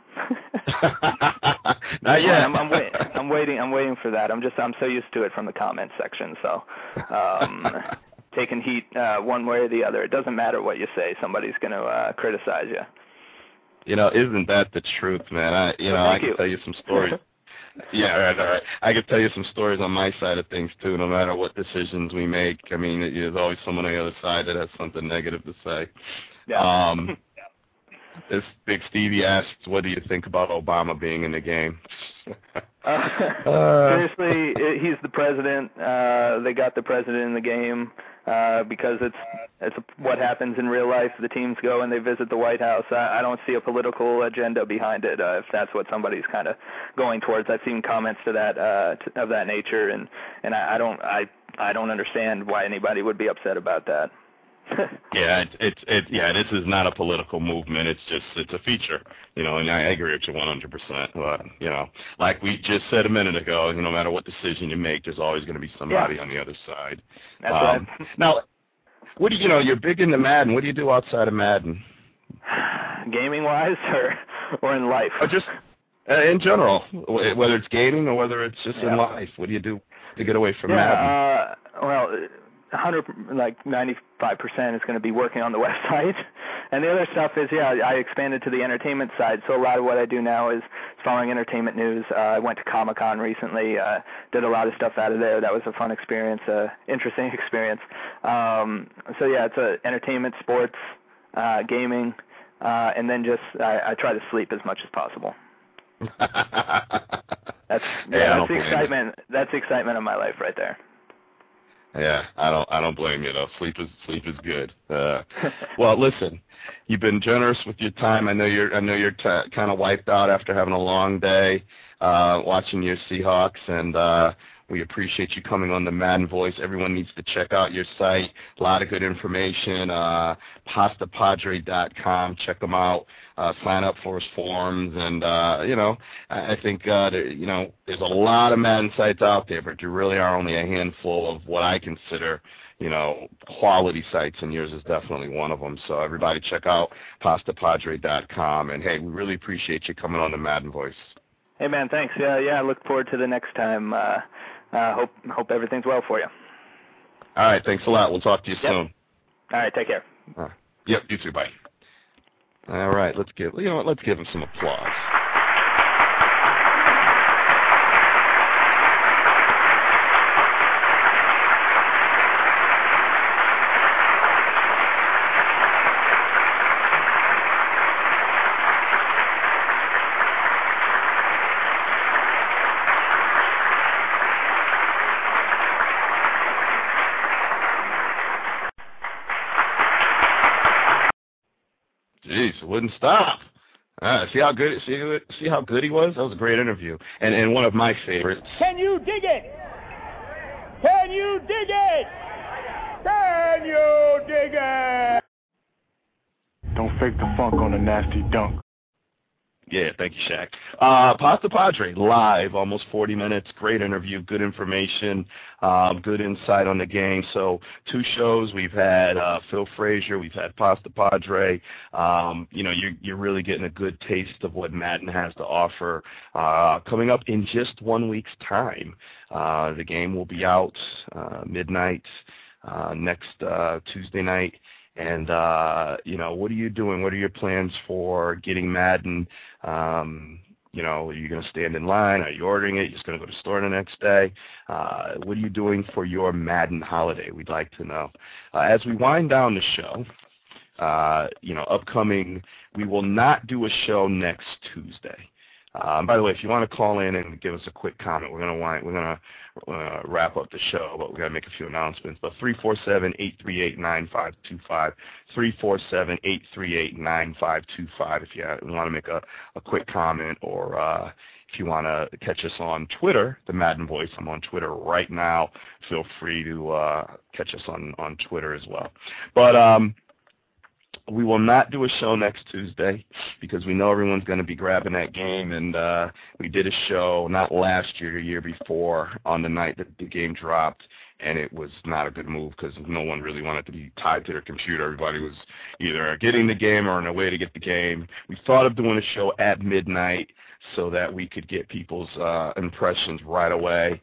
B: Not yet.
C: I'm, I'm, wait, I'm waiting. I'm waiting for that. I'm just. I'm so used to it from the comments section. So, um, taking heat uh, one way or the other. It doesn't matter what you say. Somebody's going to uh, criticize you.
B: You know, isn't that the truth, man? I, you know,
C: well,
B: I can
C: you.
B: tell you some stories. Yeah, right, all right. I can tell you some stories on my side of things too. No matter what decisions we make, I mean, there's always someone on the other side that has something negative to say.
C: Yeah.
B: Um, this Big Stevie asks, what do you think about Obama being in the game?
C: uh, uh, seriously, he's the president. Uh, they got the president in the game uh, because it's it's what happens in real life. The teams go and they visit the White House. I, I don't see a political agenda behind it. Uh, if that's what somebody's kind of going towards, I've seen comments to that uh, to, of that nature, and and I, I don't I I don't understand why anybody would be upset about that.
B: yeah, it's it's it, yeah. This is not a political movement. It's just it's a feature, you know. And I agree with you one hundred percent. But you know, like we just said a minute ago, you know, no matter what decision you make, there's always going to be somebody
C: yeah.
B: on the other side.
C: That's
B: um,
C: right.
B: Now, what do you, you know? You're big into Madden. What do you do outside of Madden?
C: Gaming wise, or or in life?
B: Or just uh, in general, whether it's gaming or whether it's just
C: yeah.
B: in life. What do you do to get away from
C: yeah,
B: Madden?
C: Uh, well. one hundred, like ninety-five percent is going to be working on the website. And the other stuff is, yeah, I expanded to the entertainment side. So a lot of what I do now is following entertainment news. Uh, I went to Comic-Con recently, uh, did a lot of stuff out of there. That was a fun experience, uh, interesting experience. Um, so, yeah, it's uh, entertainment, sports, uh, gaming, uh, and then just I, I try to sleep as much as possible. that's yeah,
B: yeah,
C: that's the excitement. That's the excitement of my life right there.
B: Yeah, I don't. I don't blame you though. Sleep is sleep is good. Uh, well, listen, you've been generous with your time. I know you're. I know you're t- kind of wiped out after having a long day uh, watching your Seahawks, and uh, we appreciate you coming on the Madden Voice. Everyone needs to check out your site. A lot of good information. Uh, pasta padre dot com. Check them out. Uh, sign up for his forums, and uh, you know, I, I think uh, there, you know, there's a lot of Madden sites out there, but there really are only a handful of what I consider, you know, quality sites, and yours is definitely one of them. So everybody, check out pasta padre dot com, and hey, we really appreciate you coming on the Madden Voice.
C: Hey man, thanks. Yeah, yeah, I look forward to the next time. Uh, uh, hope hope everything's well for you.
B: All right, thanks a lot. We'll talk to you
C: yep.
B: soon.
C: All right, take care.
B: Uh, yep, you too. Bye. All right, let's give you know what, let's give him some applause. Jeez, it wouldn't stop. Uh, see how good see, see how good he was? That was a great interview. And and one of my favorites.
E: Can you dig it? Can you dig it? Can you dig it? Don't fake the funk on a nasty dunk.
B: Yeah, thank you, Shaq. Uh, Pasta Padre, live, almost forty minutes. Great interview, good information, um, good insight on the game. So two shows. We've had uh, Phil Frazier. We've had Pasta Padre. Um, you know, you're, you're really getting a good taste of what Madden has to offer. Uh, coming up in just one week's time, uh, the game will be out uh, midnight uh, next uh, Tuesday night. And, uh, you know, what are you doing? What are your plans for getting Madden? Um, you know, are you going to stand in line? Are you ordering it? You're just going to go to the store the next day? Uh, what are you doing for your Madden holiday? We'd like to know. Uh, as we wind down the show, uh, you know, upcoming, we will not do a show next Tuesday. Um, by the way, if you want to call in and give us a quick comment, we're going to wind, we're going to uh, wrap up the show, but we're going to make a few announcements. But three four seven, eight three eight, nine five two five, three four seven, eight three eight, nine five two five if you want to make a, a quick comment, or uh, if you want to catch us on Twitter, the Madden Voice. I'm on Twitter right now. Feel free to uh, catch us on, on Twitter as well. But um, we will not do a show next Tuesday because we know everyone's going to be grabbing that game. And uh, we did a show not last year, the year before, on the night that the game dropped, and it was not a good move because no one really wanted to be tied to their computer. Everybody was either getting the game or on their way to get the game. We thought of doing a show at midnight so that we could get people's uh, impressions right away.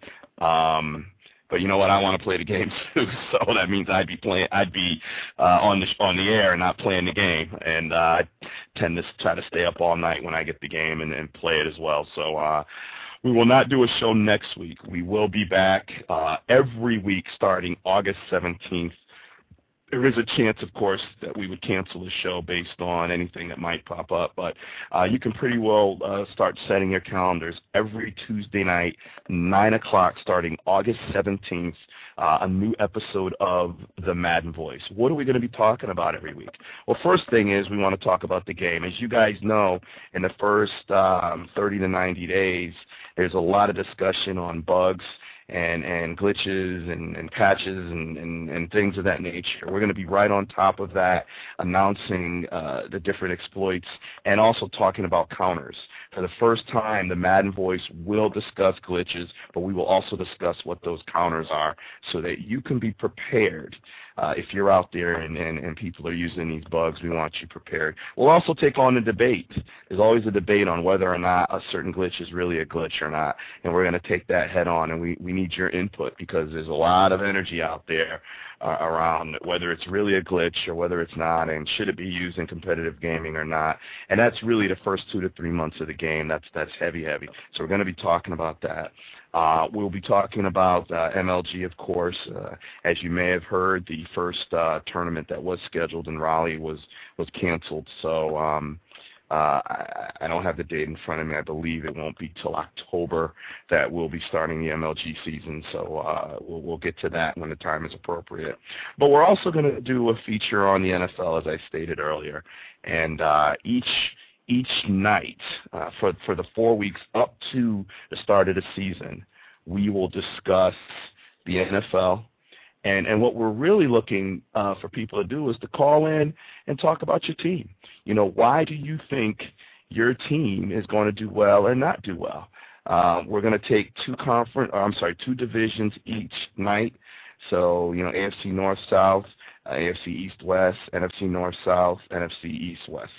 B: Um, But you know what? I want to play the game too, so that means I'd be playing. I'd be uh, on the on the air and not playing the game. And uh, I tend to try to stay up all night when I get the game and, and play it as well. So uh, we will not do a show next week. We will be back uh, every week starting August seventeenth. There is a chance, of course, that we would cancel the show based on anything that might pop up, but uh, you can pretty well uh, start setting your calendars every Tuesday night, nine o'clock, starting August seventeenth, uh, a new episode of The Madden Voice. What are we going to be talking about every week? Well, first thing is we want to talk about the game. As you guys know, in the first um, thirty to ninety days, there's a lot of discussion on bugs and, and glitches and, and patches and, and, and things of that nature. We're going to be right on top of that, announcing uh, the different exploits and also talking about counters. For the first time, the Madden Voice will discuss glitches, but we will also discuss what those counters are so that you can be prepared. Uh, if you're out there and, and, and people are using these bugs, we want you prepared. We'll also take on the debate. There's always a debate on whether or not a certain glitch is really a glitch or not, and we're going to take that head on, and we, we need your input because there's a lot of energy out there uh, around whether it's really a glitch or whether it's not, and should it be used in competitive gaming or not. And that's really the first two to three months of the game. That's, that's heavy, heavy. So we're going to be talking about that. Uh, we'll be talking about uh, M L G, of course. Uh, as you may have heard, the first uh, tournament that was scheduled in Raleigh was, was canceled. So um, uh, I, I don't have the date in front of me. I believe it won't be till October that we'll be starting the M L G season. So uh, we'll, we'll get to that when the time is appropriate. But we're also going to do a feature on the N F L, as I stated earlier. And uh, each Each night, uh, for, for the four weeks up to the start of the season, we will discuss the N F L. And, and what we're really looking uh, for people to do is to call in and talk about your team. You know, why do you think your team is going to do well or not do well? Uh, we're going to take two conference, I'm sorry, two divisions each night. So, you know, A F C North-South, uh, A F C East-West, N F C North-South, N F C East-West.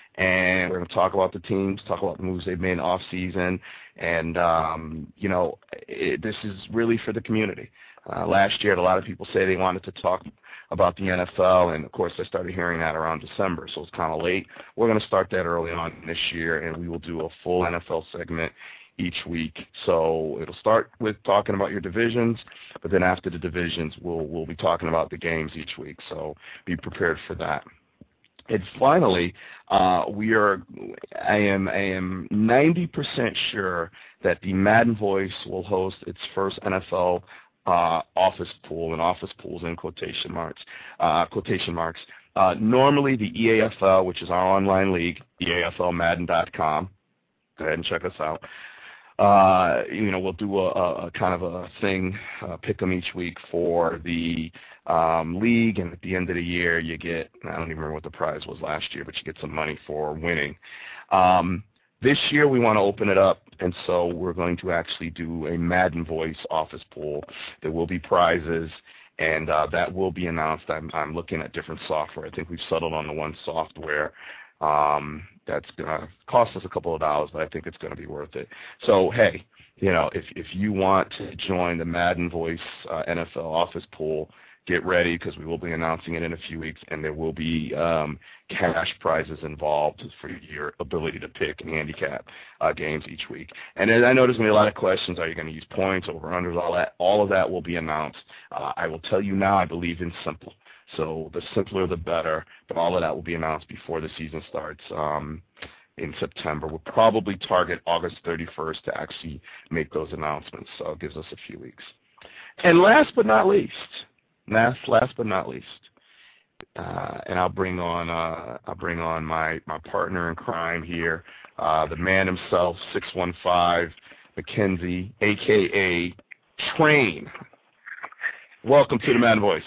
B: And we're going to talk about the teams, talk about the moves they've made in off-season, and, um, you know, it, this is really for the community. Uh, last year, a lot of people say they wanted to talk about the N F L, and, of course, I started hearing that around December, so it's kind of late. We're going to start that early on this year, and we will do a full N F L segment each week. So it'll start with talking about your divisions, but then after the divisions, we'll, we'll be talking about the games each week, so be prepared for that. And finally, uh, we are. I am. I am ninety percent sure that the Madden Voice will host its first N F L uh, office pool, and office pools in quotation marks. Uh, quotation marks. Uh, normally, the E A F L, which is our online league, E A F L Madden dot com. Go ahead and check us out. Uh, you know, we'll do a, a, a kind of a thing, uh, pick them each week for the um, league, and at the end of the year, you get, I don't even remember what the prize was last year, but you get some money for winning. Um, this year, we want to open it up, and so we're going to actually do a Madden Voice office pool. There will be prizes, and uh, that will be announced. I'm, I'm looking at different software. I think we've settled on the one software um, that's going to cost us a couple of dollars, but I think it's going to be worth it. So, hey, you know, if, if you want to join the Madden Voice uh, N F L office pool, get ready, because we will be announcing it in a few weeks, and there will be um, cash prizes involved for your ability to pick and handicap uh, games each week. And then I know there's going to be a lot of questions. Are you going to use points, over-unders, all that? All of that will be announced. Uh, I will tell you now, I believe in simple. So the simpler, the better, but all of that will be announced before the season starts um, in September. We'll probably target August thirty-first to actually make those announcements, so it gives us a few weeks. And last but not least, Last, last but not least, uh, and I'll bring on uh, I'll bring on my, my partner in crime here, uh, the man himself, six one five, Mackenzie, a k a. Train. Welcome to the Madden Voice.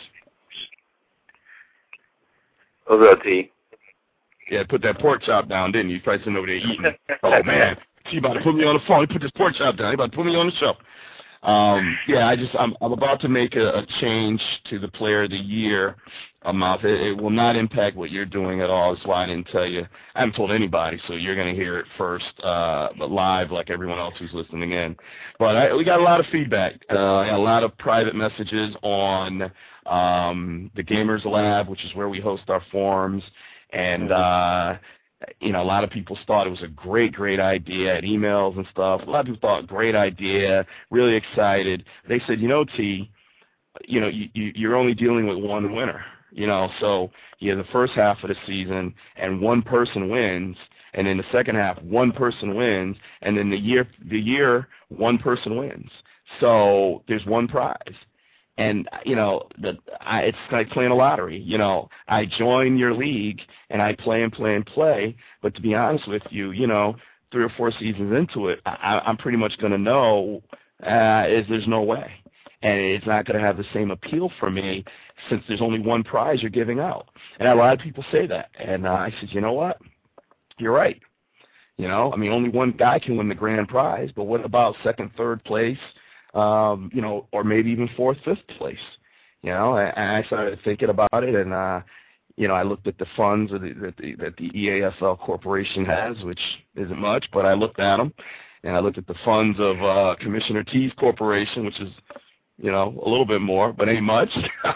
F: What's up, T?
B: Yeah, put that pork chop down, didn't you? You probably sitting over there eating. Oh, man. He about to put me on the phone. He put this pork chop down. He about to put me on the show. Um, yeah, I just I'm I'm about to make a, a change to the Player of the Year amount. It, it will not impact what you're doing at all. That's why I didn't tell you. I haven't told anybody, so you're going to hear it first, uh, but live like everyone else who's listening in. But I, we got a lot of feedback. Uh, I got a lot of private messages on um, the Gamers Lab, which is where we host our forums, and uh, you know, a lot of people thought it was a great, great idea at emails and stuff. A lot of people thought, great idea, really excited. They said, you know, T, you know, you, you, you're only dealing with one winner. You know, so you have the first half of the season, and one person wins, and in the second half, one person wins, and then the year, the year, one person wins. So there's one prize. And, you know, the, I, it's like playing a lottery. You know, I join your league, and I play and play and play. But to be honest with you, you know, three or four seasons into it, I, I'm pretty much going to know uh, is there's no way. And it's not going to have the same appeal for me since there's only one prize you're giving out. And a lot of people say that. And uh, I said, you know what? You're right. You know, I mean, only one guy can win the grand prize, but what about second, third place? Um, you know, or maybe even fourth, fifth place, you know, and I started thinking about it, and, uh, you know, I looked at the funds that the, that the, that the E A F L Corporation has, which isn't much, but I looked at them, and I looked at the funds of uh, Commissioner T's Corporation, which is, you know, a little bit more, but ain't much.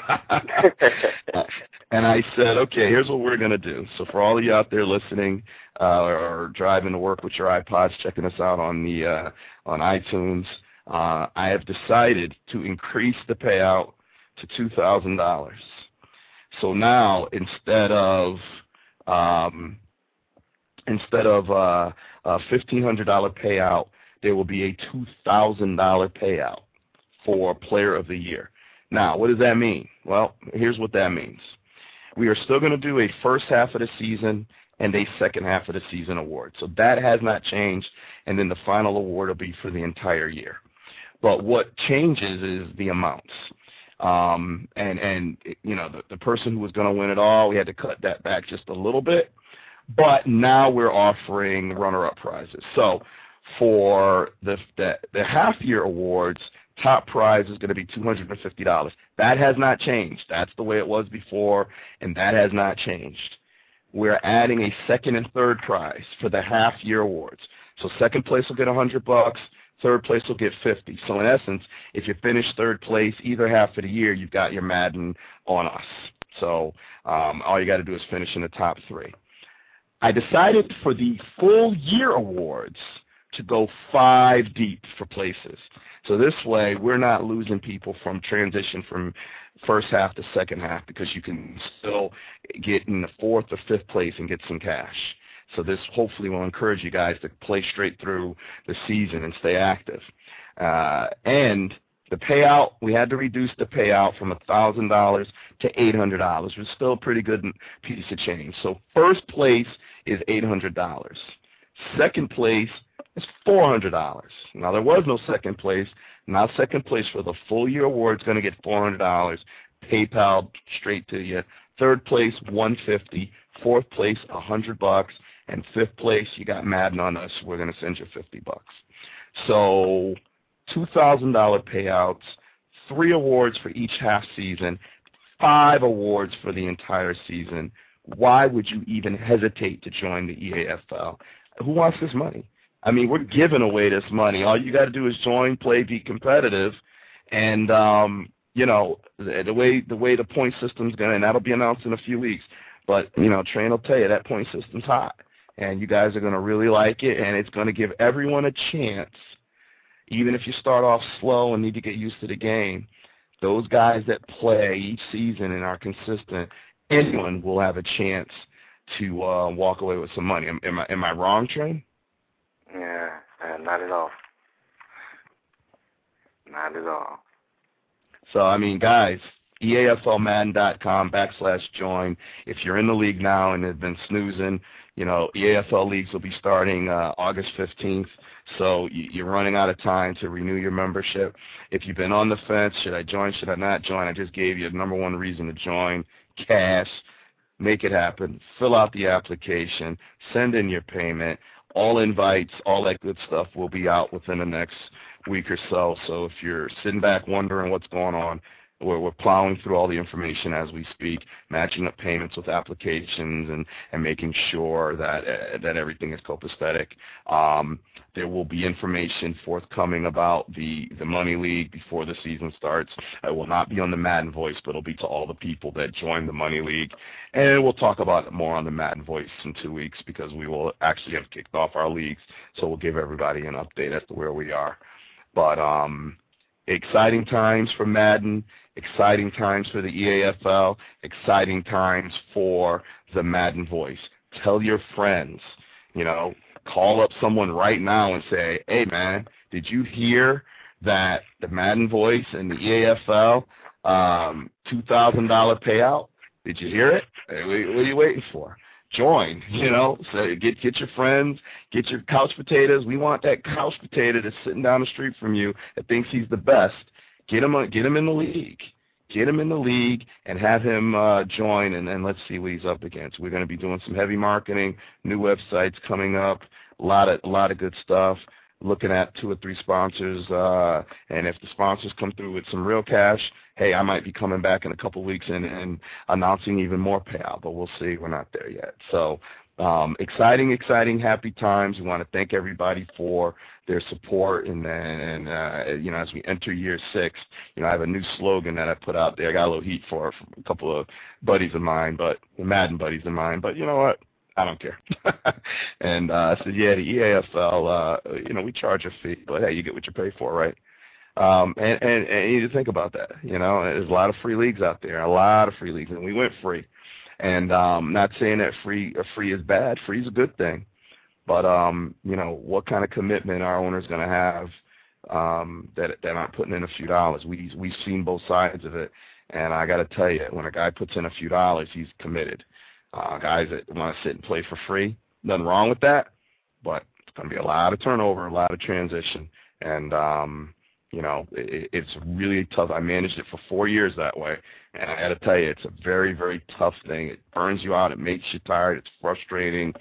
B: And I said, okay, here's what we're going to do. So for all of you out there listening uh, or, or driving to work with your iPods, checking us out on the uh, on iTunes, Uh, I have decided to increase the payout to two thousand dollars. So now, instead of um, instead of uh, a fifteen hundred dollars payout, there will be a two thousand dollars payout for Player of the Year. Now, what does that mean? Well, here's what that means. We are still going to do a first half of the season and a second half of the season award. So that has not changed, and then the final award will be for the entire year. But what changes is the amounts. Um, and, and you know, the, the person who was going to win it all, we had to cut that back just a little bit. But now we're offering runner-up prizes. So for the, the, the half-year awards, top prize is going to be two hundred fifty dollars. That has not changed. That's the way it was before, and that has not changed. We're adding a second and third prize for the half-year awards. So second place will get one hundred bucks. Third place will get fifty. So in essence, if you finish third place either half of the year, you've got your Madden on us. So um, all you got to do is finish in the top three. I decided for the full year awards to go five deep for places. So this way, we're not losing people from transition from first half to second half, because you can still get in the fourth or fifth place and get some cash. So this hopefully will encourage you guys to play straight through the season and stay active. Uh, and The payout, we had to reduce the payout from one thousand dollars to eight hundred dollars, which is still a pretty good piece of change. So first place is eight hundred dollars. Second place is four hundred dollars. Now, there was no second place. Now second place for the full year award is going to get four hundred dollars, PayPal straight to you. Third place, one hundred fifty dollars. Fourth place, one hundred bucks. And fifth place, you got Madden on us. We're going to send you fifty bucks. So two thousand dollars payouts, three awards for each half season, five awards for the entire season. Why would you even hesitate to join the E A F L? Who wants this money? I mean, we're giving away this money. All you got to do is join, play, be competitive, and um, you know the, the way the way the point system's going, and that'll be announced in a few weeks. But you know, Train will tell you that point system's hot, and you guys are going to really like it, and it's going to give everyone a chance. Even if you start off slow and need to get used to the game, those guys that play each season and are consistent, anyone will have a chance to uh, walk away with some money. Am, am I am I wrong, Train?
F: Yeah, uh, not at all. Not at all.
B: So, I mean, guys, E A F L Madden dot com backslash join. If you're in the league now and have been snoozing, you know, E A F L leagues will be starting uh, August fifteenth, so you're running out of time to renew your membership. If you've been on the fence, should I join, should I not join, I just gave you the number one reason to join, cash. Make it happen. Fill out the application. Send in your payment. All invites, all that good stuff will be out within the next week or so. So if you're sitting back wondering what's going on, We're, we're plowing through all the information as we speak, matching up payments with applications and, and making sure that uh, that everything is copacetic. Um, there will be information forthcoming about the, the Money League before the season starts. It will not be on the Madden Voice, but it will be to all the people that join the Money League. And we'll talk about it more on the Madden Voice in two weeks because we will actually have kicked off our leagues, so we'll give everybody an update as to where we are. But um, exciting times for Madden, exciting times for the E A F L, exciting times for the Madden Voice. Tell your friends, you know, call up someone right now and say, hey, man, did you hear that the Madden Voice and the E A F L, um, two thousand dollars payout? Did you hear it? Hey, what are you waiting for? Join, you know, so get get your friends, get your couch potatoes. We want that couch potato that's sitting down the street from you that thinks he's the best. Get him, get him in the league. Get him in the league and have him uh, join, and then let's see what he's up against. We're going to be doing some heavy marketing, new websites coming up, a lot of a lot of good stuff. Looking at two or three sponsors, uh, and if the sponsors come through with some real cash, hey, I might be coming back in a couple of weeks and, and announcing even more payout, but we'll see. We're not there yet. So um, exciting, exciting, happy times. We want to thank everybody for their support, and and uh, you know, as we enter year six, you know, I have a new slogan that I put out there. I got a little heat for it from a couple of buddies of mine, but Madden buddies of mine. But you know what? I don't care. And uh, I said, yeah, the E A F L, uh, you know, we charge a fee, but hey, you get what you pay for, right? Um, and, and, and you need to think about that. You know, there's a lot of free leagues out there, a lot of free leagues, and we went free. And um, not saying that free uh, free is bad. Free is a good thing. But, um, you know, what kind of commitment our owner's going to have um, that, that aren't putting in a few dollars? We, we've seen both sides of it. And I got to tell you, when a guy puts in a few dollars, he's committed. Uh, guys that want to sit and play for free, nothing wrong with that, but it's going to be a lot of turnover, a lot of transition, and um, you know, it, it's really tough. I managed it for four years that way, and I got to tell you, it's a very, very tough thing. It burns you out. It makes you tired. It's frustrating.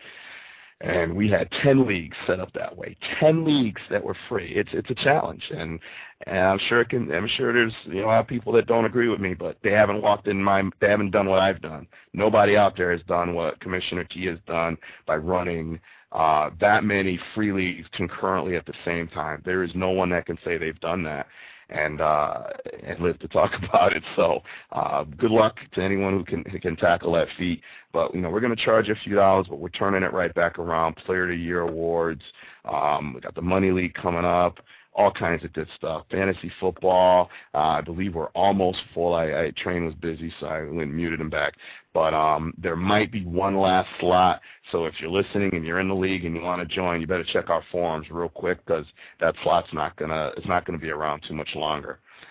B: And we had ten leagues set up that way, ten leagues that were free. It's it's a challenge, and and I'm sure it can. I'm sure there's you know a lot of people that don't agree with me, but they haven't walked in my. They haven't done what I've done. Nobody out there has done what Commissioner T has done by running uh, that many free leagues concurrently at the same time. There is no one that can say they've done that. And uh, and live to talk about it. So uh, good luck to anyone who can who can tackle that feat. But you know we're going to charge a few dollars, but we're turning it right back around. Player of the Year awards. Um, we got the Money League coming up. All kinds of good stuff. Fantasy football. Uh, I believe we're almost full. I, I Train was busy, so I went and muted him back. But um, there might be one last slot. So if you're listening and you're in the league and you want to join, you better check our forums real quick because that slot's not gonna it's not gonna be around too much longer.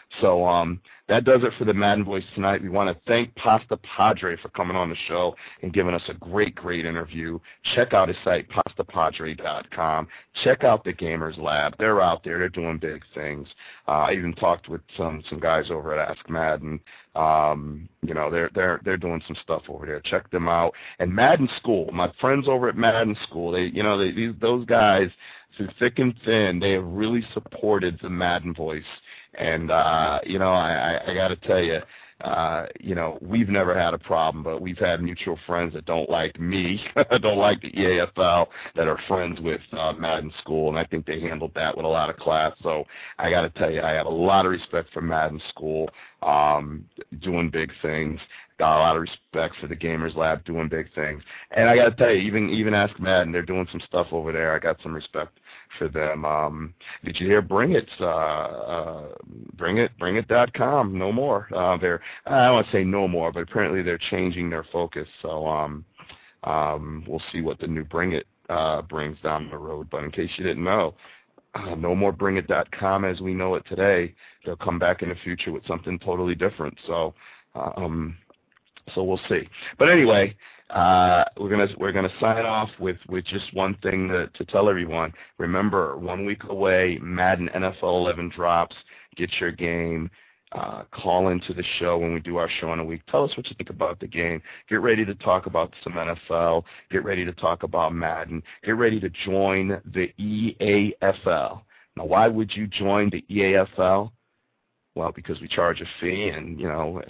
B: So um, that does it for the Madden Voice tonight. We want to thank Pasta Padre for coming on the show and giving us a great, great interview. Check out his site, pasta padre dot com. Check out the Gamers Lab. They're out there. They're doing big things. Uh, I even talked with some some guys over at Ask Madden. Um, you know, they're they're they're doing some stuff over there. Check them out. And Madden School, my friends over at Madden School, they you know they these those guys, through thick and thin, they have really supported the Madden Voice. And, uh, you know, I, I got to tell you, uh, you know, we've never had a problem, but we've had mutual friends that don't like me, don't like the E A F L, that are friends with uh, Madden School, and I think they handled that with a lot of class. So I got to tell you, I have a lot of respect for Madden School, um, doing big things. Got a lot of respect for the Gamers Lab, doing big things. And I got to tell you, even even Ask Madden, they're doing some stuff over there. I got some respect for them. Um, did you hear Bring It? Uh, uh, Bring It, Bring It dot com. No more. Uh, they're I don't want to say no more, but apparently they're changing their focus. So um, um, we'll see what the new Bring It uh, brings down the road. But in case you didn't know, uh, no more Bring It dot com as we know it today. They'll come back in the future with something totally different. So. Um, So we'll see. But anyway, uh, we're gonna we're gonna sign off with, with just one thing to, to tell everyone. Remember, one week away, Madden N F L eleven drops. Get your game. Uh, call into the show when we do our show in a week. Tell us what you think about the game. Get ready to talk about some N F L. Get ready to talk about Madden. Get ready to join the E A F L. Now, why would you join the E A F L? Well, because we charge a fee, and you know.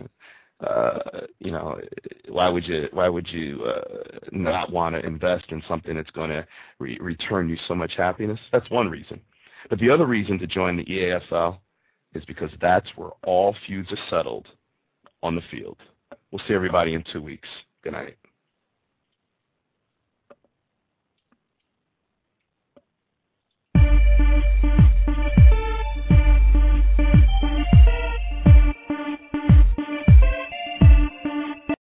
B: Uh, you know, why would you why would you uh, not want to invest in something that's going to re- return you so much happiness? That's one reason. But the other reason to join the E A F L is because that's where all feuds are settled on the field. We'll see everybody in two weeks. Good night.